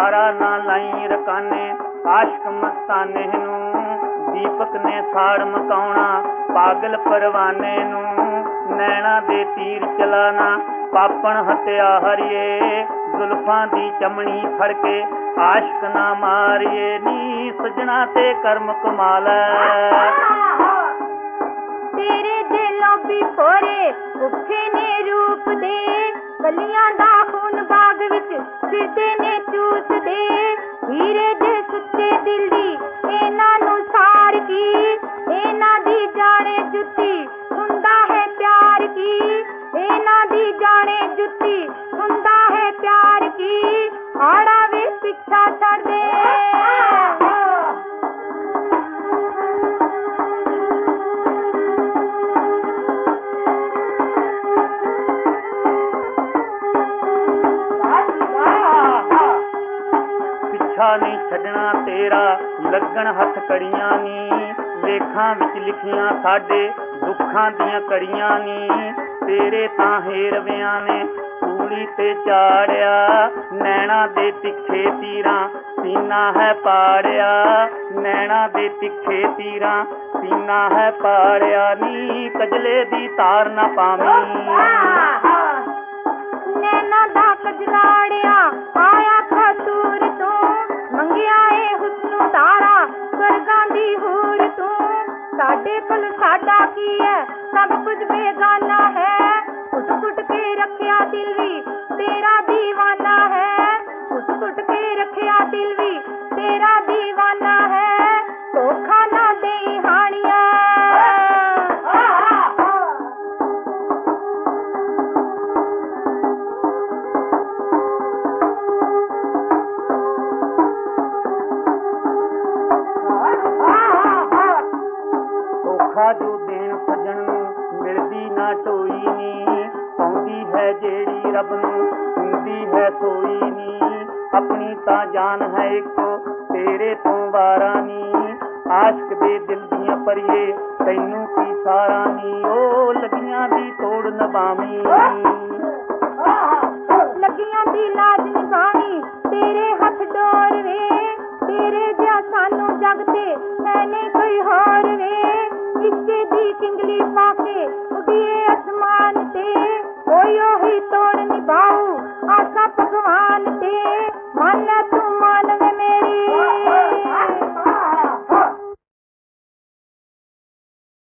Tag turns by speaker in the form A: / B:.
A: ਸਾਰਾ ਨਾ ਲਾਈ ਰਕਾਨੇ ਆਸ਼ਕ ਮਸਤਾਨੇ ਨੂੰ। ਦੀਪਕ ਨੇ ਸਾੜ ਮਕਾਉਣਾ ਪਾਗਲ ਪਰਵਾਨੇ ਨੂੰ। ਨੈਣਾ ਦੇ ਤੀਰ ਚਲਾਣਾ ਪਾਪਣ ਹੱਤਿਆ ਹਰੀਏ ਜ਼ੁਲਫਾਂ ਦੀ ਚਮਣੀ ਫੜ ਕੇ ਆਸ਼ਕ ਨਾ ਮਾਰੀਏ ਨੀ ਸਜਣਾ ਤੇ ਕਰਮ ਕਮਾਲ
B: ਤੇਰੇ ਦਿਲੋਂ ਵੀ ਭੋਰੇ ਉੱਠੇ ਨੇ ਰੂਪ ਦੇ ਕਲੀਆਂ ਦਾ ਖੂਨ ਬਾਗ ਵਿੱਚ ਫਿਰਦੇ ਨੇ ਚੂਸਦੇ ਹੀਰੇ ਦੇ ਸੁੱਚੇ ਦਿਲ ਦੀ ਇਹਨਾਂ ਨੂੰ ਸਾਰ ਕੀ ਇਹਨਾਂ ਦੀ ਜਾਣੇ ਜੁੱਤੀ ਹੁੰਦਾ ਹੈ ਪਿਆਰ ਕੀ ਇਹਨਾਂ ਦੀ ਜਾਣੇ ਜੁੱਤੀ ਹੁੰਦਾ ਹੈ ਪਿਆਰ ਕੀ ਆੜਾ ਵੀ ਪਿੱਛਾ ਛੱਡ ਦੇ
A: ਪਿੱਛਾ ਨਹੀਂ ਛੱਡਣਾ ਤੇਰਾ ਲੱਗਣ ਹੱਥ ਕੜੀਆਂ ਨੀ ਲੇਖਾਂ ਵਿੱਚ ਲਿਖੀਆਂ ਸਾਡੇ ਦੁੱਖਾਂ ਦੀਆਂ ਕੜੀਆਂ ਨੀ ਤੇਰੇ ਤਾਂ ਹੇਰਵਿਆਂ ਨੇ ਸੂਲੀ ਤੇ ਚਾੜਿਆ ਨੈਣਾ ਦੇ ਤਿੱਖੇ ਤੀਰਾਂ ਸੀਨਾ ਹੈ ਪਾੜਿਆ ਨੈਣਾ ਦੇ ਤਿੱਖੇ ਤੀਰਾਂ ਸੀਨਾ ਹੈ ਪਾੜਿਆ ਨੀ ਕਜਲੇ ਦੀ ਤਾਰ ਨਾ ਪਾਵੀਂ
B: ਨੈਣਾ ਦਾ ਕਜਲਾੜਿਆ ਆਇਆ ਕਸੂਰ ਤੂੰ ਮੰਗਿਆ ਏ ਹੁਸਨ ਤਾਰਾ ਸਵਰਗਾਂ ਦੀ ਹੂਰ ਤੂੰ ਸਾਡੇ ਕੋਲ ਸਾਡਾ ਕੀ ਹੈ ਸਭ ਕੁਝ ਬੇਗਾਨਾ ਹੈ ਕੁੱਟ ਕੁੱਟ ਕੇ ਰੱਖਿਆ ਦਿਲ ਵੀ ਤੇਰਾ ਦੀਵਾਨਾ ਹੈ ਕੁੱਟ ਕੁੱਟ ਕੇ ਰੱਖਿਆ ਦਿਲ ਵੀ ਤੇਰਾ ਦੀਵਾਨਾ ਹੈ ਧੋਖਾ ਨਾ ਦੇਈ ਹਾਣੀਆਂ
A: ਧੋਖਾ ਜੋ ਦੇਣ ਸੱਜਣ ਨੂੰ ਮਿਲਦੀ ਨਾ ਢੋਈ ਨੀ ਪਾਉਂਦੀ ਹੈ ਜਿਹੜੀ ਰੱਬ ਨੂੰ ਹੁੰਦੀ ਹੈ ਸੋਈ ਨੀ ਆਪਣੀ ਤਾਂ ਜਾਨ ਹੈ ਇੱਕੋ ਤੇਰੇ ਤੋਂ ਵਾਰਾਂ ਨੀ ਆਸ਼ਕ ਦੇ ਦਿਲ ਦੀਆਂ ਪਰੀਏ ਤੈਨੂੰ ਕੀ ਸਾਰਾ ਨੀ ਉਹ ਲੱਗੀਆਂ ਦੀ ਤੋੜ ਨਿਭਾਵੀਂ
B: ਲੱਗੀਆਂ ਦੀ ਲਾਜ ਨਿਭਾਵੀਂ ਤੇਰੇ ਹੱਥ ਡੋਰ ਵੇ ਤੇਰੇ ਜਿਹਾ ਸਾਨੂੰ ਜਗ ਤੇ ਹੈ ਨਹੀਂ ਕੋਈ ਹੋਰ ਵੇ ਇੱਕੇ ਦੀ ਕਿੰਗਲੀ ਪਾ ਕੇ